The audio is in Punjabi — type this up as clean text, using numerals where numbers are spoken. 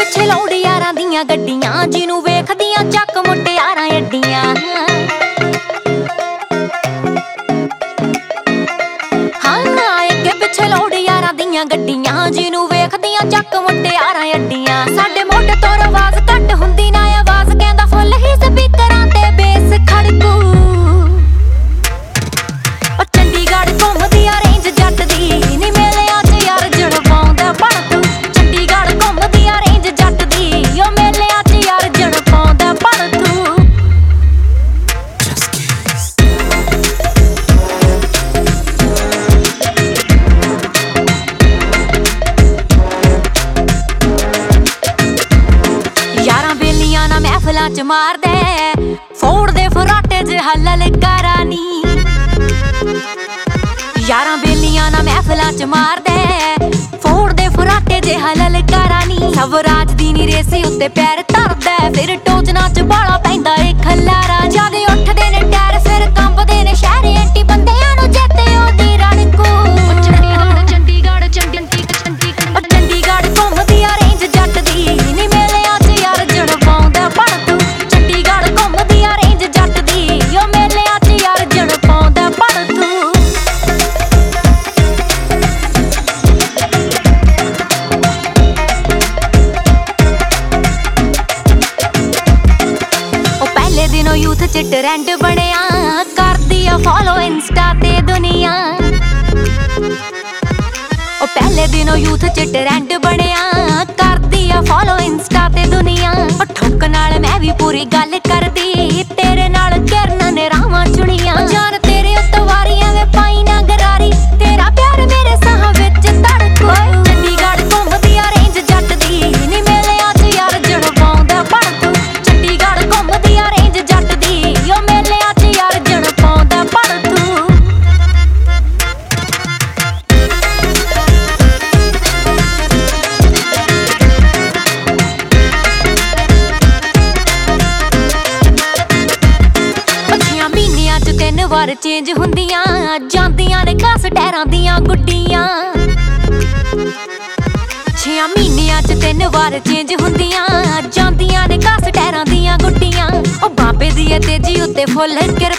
ਪਿੱਛੇ ਲੋੜ ਯਾਰਾਂ ਦੀਆਂ ਗੱਡੀਆਂ, ਜਿਹਨੂੰ ਵੇਖਦੀਆਂ ਚੱਕ ਮੁਟਿਆਰਾਂ ਅੱਡੀਆਂ। ਹਾਂ ਅੱਗੇ ਪਿੱਛੇ ਲੋੜ ਯਾਰਾਂ ਦੀਆਂ ਗੱਡੀਆਂ, ਜਿਹਨੂੰ ਵੇਖਦੀਆਂ ਚੱਕ ਮੁਟਿਆਰਾਂ ਅੱਡੀਆਂ। ਸਾਡੇ ਮੋਢੇ ਤੋਂ ਆਵਾਜ਼ ਘੱਟ ਹੁੰਦੀ ਨਾ ਆਵਾਜ਼, ਕਹਿੰਦਾ ਫੁੱਲ ਹੀ ਸਪੀਕਰਾਂ ਤੇ ਬੇਸ ਖੜਕੂ। ਉਹ ਚੰਡੀਗੜ੍ਹ ਘੁੰਮਦੀ ਆ ਰੇਂਜ ਜੱਟ ਦੀ, ਨੀ ਮੇਲਿਆਂ 'ਚ ਯਾਰ ਜਣ ਪਾਉਂਦਾ ਭੜਕੂ। ਚੰਡੀਗੜ੍ਹ ਘੁੰਮਦੀ ਆ ਰੇਂਜ ਜੱਟ ਦੀ, ਉਹ ਮੇਲਿਆਂ 'ਚ ਯਾਰ ਜਣ ਪਾਉਂਦਾ ਭੜਕੂ। ਯਾਰਾਂ ਬੇਲੀਆਂ ਨਾ ਮਹਿਫਲਾਂ 'ਚ ਮਾਰਦੇ, ਫੋੜਦੇ ਫਰਾਟੇ 'ਚ ਹੱਲਲ ਕਰਾਨੀ। ਯਾਰਾਂ ਬੇਲੀਆਂ ਨਾ ਮਹਿਫਲਾਂ 'ਚ ਮਾਰਦੇ, ਫੋੜਦੇ ਫਰਾਟੇ 'ਚ ਹੱਲਲ ਕਰਾਨੀ। ਸਵਰਾਜ ਦੀ ਨੀ ਰੇਸੀ ਉੱਤੇ ਪੈਰ ਧਰਦਾ, ਫਿਰ ਟੋਚਨਾ 'ਚ ਬਾਲਾ ਪੈਂਦਾ ਏ ਖਲਾਰਾ। ਜਾਦੇ ਉੱਠਦੇ ਨੇ ਟਾਇਰ ਫਿਰ ਕੰਬਦੇ ਨੇ ਸ਼ਹਿਰ, ਐਂਟੀ ਬੰਦਿਆਂ ਨੂੰ ਜਿੱਤੇ ਉਹਦੀ ਰੜਕੂ। ਚੰਡੀਗੜ੍ਹ ਘੁੰਮਦੀ ਆ ਰੇਂਜ ਜੱਟ ਦੀ, ਨੀ ਮੇਲਿਆਂ 'ਚ ਯਾਰ ਜਣ ਪਾਉਂਦਾ ਭੜਕੂ। ਚੰਡੀਗੜ੍ਹ ਘੁੰਮਦੀ ਆ ਰੇਂਜ ਜੱਟ ਦੀ, ਉਹ ਮੇਲਿਆਂ 'ਚ ਯਾਰ ਜਣ ਪਾਉਂਦਾ ਭੜਕੂ। ਉਹ ਪਹਿਲੇ ਦਿਨੋਂ ਯੂਥ 'ਚ ਟਰੈਂਡ ਬਣਿਆ, ਕਰਦੀ ਆ ਫੋਲੋ ਇੰਸਟਾ ਤੇ ਦੁਨੀਆ। ਉਹ ਪਹਿਲੇ ਦਿਨੋਂ ਯੂਥ 'ਚ ਟਰੈਂਡ ਬਣਿਆ, ਕਰਦੀ ਆ ਫੋਲੋ ਇੰਸਟਾ ਤੇ ਦੁਨੀਆ। ਉਹ ਠੁੱਕ ਨਾਲ ਮੈਂ ਵੀ ਪੂਰੀ ਗੱਲ ਕਰਦੀ, ਤੇਰੇ ਨਾਲ ਕਿਰਨ ਨੇ ਰਾਵਾਂ ਚੁਣੀਆਂ। ਜਾਨ ਤੇਰੇ ਉੱਤੋਂ ਵਾਰੀਆਂ ਵੇ ਪਾਈ ਨਾ ਗਰਾਰੀ, ਤੇਰਾ ਪਿਆਰ ਮੇਰੇ ਸਾਹਾਂ ਵਿੱਚ ਧੜਕੂ। ਚੰਡੀਗੜ੍ਹ ਘੁੰਮਦੀ ਆ ਰੇਂਜ ਜੱਟ ਦੀ, ਨੀ ਮੇਲਿਆਂ 'ਚ ਯਾਰ ਜਣ ਪਾਉਂਦਾ ਭੜਕੂ। ਚੰਡੀਗੜ੍ਹ ਘੁੰਮਦੀ ਆ ਰੇਂਜ ਜੱਟ ਦੀ, ਉਹ ਮੇਲਿਆਂ 'ਚ ਯਾਰ ਜਣ ਪਾਉਂਦਾ ਭੜਕੂ। ਮਹੀਨਿਆਂ 'ਚ 3 ਵਾਰ ਚੇਂਜ ਹੁੰਦੀਆਂ, ਜਾਂਦੀਆਂ ਨੇ ਘਸ ਟਾਇਰਾਂ ਦੀਆਂ ਗੁੱਡੀਆਂ। 6 ਮਹੀਨਿਆਂ 'ਚ 3 ਵਾਰ ਚੇਂਜ ਹੁੰਦੀਆਂ, ਜਾਂਦੀਆਂ ਨੇ ਘਸ ਟਾਇਰਾਂ ਦੀਆਂ ਗੁੱਡੀਆਂ। ਉਹ ਬਾਬੇ ਦੀ ਤੇਜੀ ਉੱਤੇ ਫੁੱਲ